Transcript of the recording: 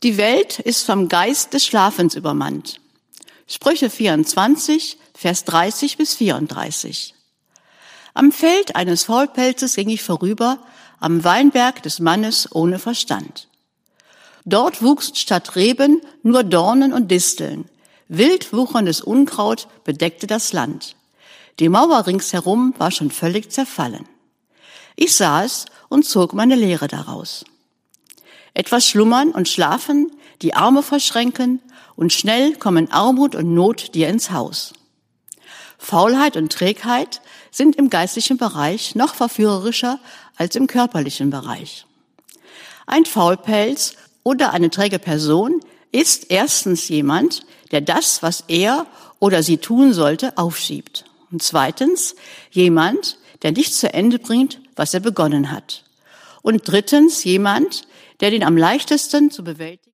Die Welt ist vom Geist des Schlafens übermannt. Sprüche 24, Vers 30 bis 34. Am Feld eines Faulpelzes ging ich vorüber, am Weinberg des Mannes ohne Verstand. Dort wuchsen statt Reben nur Dornen und Disteln. Wild wucherndes Unkraut bedeckte das Land. Die Mauer ringsherum war schon völlig zerfallen. Ich sah es und zog meine Lehre daraus. Etwas schlummern und schlafen, die Arme verschränken, und schnell kommen Armut und Not dir ins Haus. Faulheit und Trägheit sind im geistlichen Bereich noch verführerischer als im körperlichen Bereich. Ein Faulpelz oder eine träge Person ist erstens jemand, der das, was er oder sie tun sollte, aufschiebt. Und zweitens jemand, der nicht zu Ende bringt, was er begonnen hat. Und drittens jemand, der den am leichtesten zu bewältigen